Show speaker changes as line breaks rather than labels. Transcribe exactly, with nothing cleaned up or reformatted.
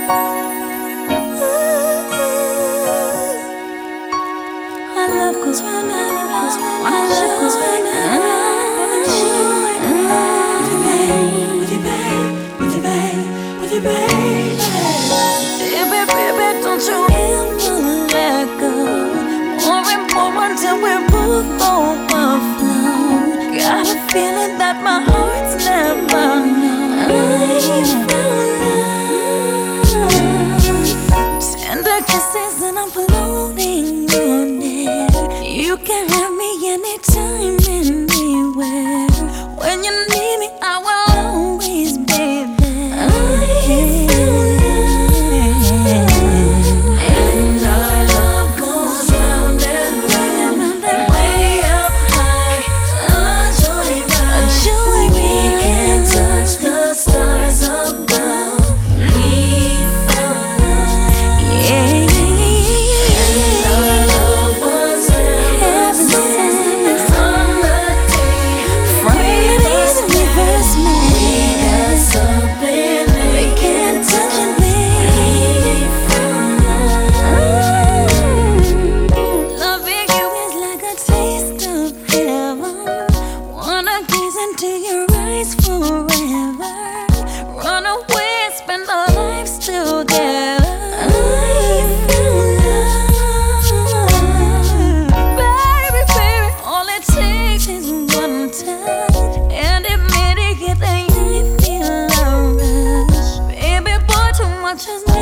Our love goes round and around. Our love goes round and around. With you, babe, with you, babe, with you, babe, baby, baby, don't you ever let go. More and more until we're both overflow. Got a feeling that my heart's never known. Tender kisses and I'm floating on air. You can have me anytime, anywhere. When you need me, I will always be there. And our love goes round and round, way up high, a joy ride. We can touch the stars above. We found love. Yeah, yeah, yeah. And our love was heaven sent from the day from the days when we first met. We got something they can't touch a thing. We found love. Loving you is like a taste of heaven. Wanna gaze into your eyes forever. Run away and spend our lives together. Baby, baby, all it takes is one touch, and immediately I feel a rush. Baby boy, too much is